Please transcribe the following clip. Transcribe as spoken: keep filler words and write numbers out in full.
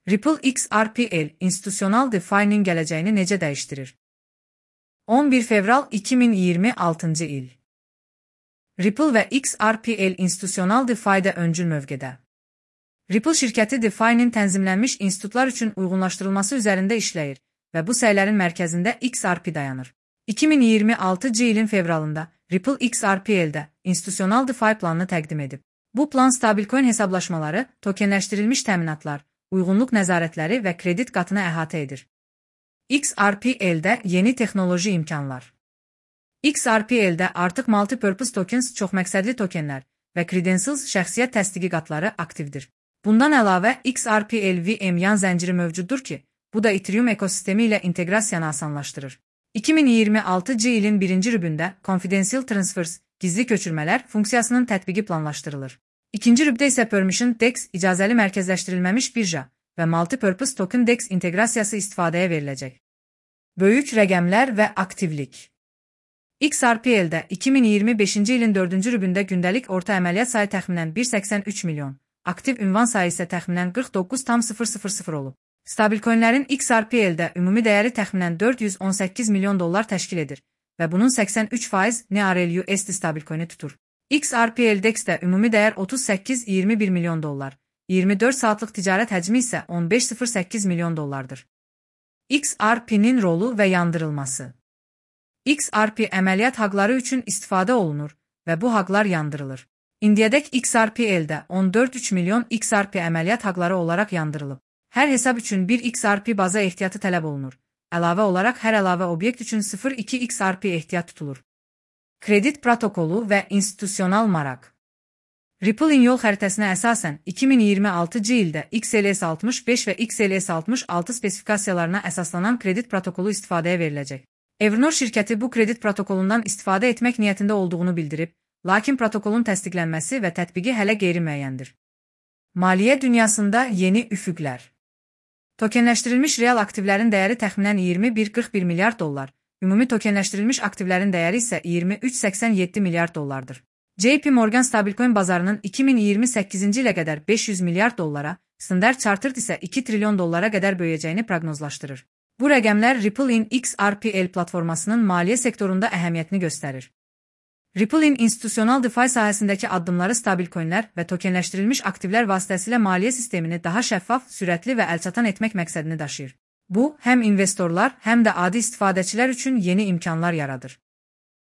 Ripple X R P L institusyonal DeFi'nin gələcəyini necə dəyişdirir? on bir fevral iki min iyirmi altıncı il. Ripple və X R P L institusyonal DeFi'də öncül mövqedə. Ripple şirkəti DeFi'nin tənzimlənmiş institutlar üçün uyğunlaşdırılması üzərində işləyir və bu səylərin mərkəzində X R P dayanır. iki min iyirmi altıncı ilin fevralında Ripple X R P L'də institusyonal DeFi planını təqdim edib. Bu plan stabilcoin hesablaşmaları, tokenləşdirilmiş təminatlar, uyğunluq nəzarətləri və kredit qatını əhatə edir. X R P L'də yeni texnoloji imkanlar. X R P L'də artıq multi-purpose tokens çoxməqsədli tokenlər və credentials şəxsiyyət təsdiqi qatları aktivdir. Bundan əlavə X R P L V M yan zənciri mövcuddur ki, bu da Ethereum ekosistemi ilə inteqrasiyanı asanlaşdırır. iki min iyirmi altıncı ilin birinci rübündə Confidential Transfers, gizli köçürmələr funksiyasının tətbiqi planlaşdırılır. İkinci rübdə isə Permission D E X, icazəli mərkəzləşdirilməmiş birja və Multi-Purpose Token D E X inteqrasiyası istifadəyə veriləcək. Böyük rəqəmlər və aktivlik. X R P L'də iki min iyirmi beşinci ilin dördüncü rübündə gündəlik orta əməliyyat sayı təxminən bir nöqtə səksən üç milyon, aktiv ünvan sayı isə təxminən qırx doqquz min olub. Stabilcoinlərin X R P L'də ümumi dəyəri təxminən dörd yüz on səkkiz milyon dollar təşkil edir və bunun səksən üç faizi N R L U S D stabilcoini tutur. X R P L D E X-də ümumi dəyər otuz səkkiz iyirmi bir milyon dollar, iyirmi dörd saatlıq ticarət həcmi isə on beş min səkkiz milyon dollardır. X R P'nin rolu və yandırılması. X R P əməliyyat haqları üçün istifadə olunur və bu haqlar yandırılır. İndiyədək X R P L'də on dörd nöqtə üç milyon X R P əməliyyat haqları olaraq yandırılıb. Hər hesab üçün bir X R P baza ehtiyatı tələb olunur. Əlavə olaraq hər əlavə obyekt üçün sıfır nöqtə iki X R P ehtiyat tutulur. Kredit protokolu və institusyonal maraq. Ripple'in yol xəritəsinə əsasən iki min iyirmi altıncı ildə X L S altmış beş və X L S altmış altı spesifikasiyalarına əsaslanan kredit protokolu istifadəyə veriləcək. Evernor şirkəti bu kredit protokolundan istifadə etmək niyyətində olduğunu bildirib, lakin protokolun təsdiqlənməsi və tətbiqi hələ qeyri-müəyyəndir. Maliyyə dünyasında yeni üfüqlər. Tokenləşdirilmiş real aktivlərin dəyəri təxminən iyirmi bir qırx bir milyard dollar, ümumi tokenləşdirilmiş aktivlərin dəyəri isə iyirmi üç səksən yeddi milyard dollardır. J P Morgan stabilcoin bazarının iki min iyirmi səkkizinci ilə qədər beş yüz milyard dollara, Standard Chartered isə iki trilyon dollara qədər böyüyəcəyini proqnozlaşdırır. Bu rəqəmlər Ripple'in X R P L platformasının maliyyə sektorunda əhəmiyyətini göstərir. Ripple'in institusyonal DeFi sahəsindəki addımları stabilcoinlər və tokenləşdirilmiş aktivlər vasitəsilə maliyyə sistemini daha şəffaf, sürətli və əlçatan etmək məqsədini daşıyır. Bu, həm investorlar, həm də adi istifadəçilər üçün yeni imkanlar yaradır.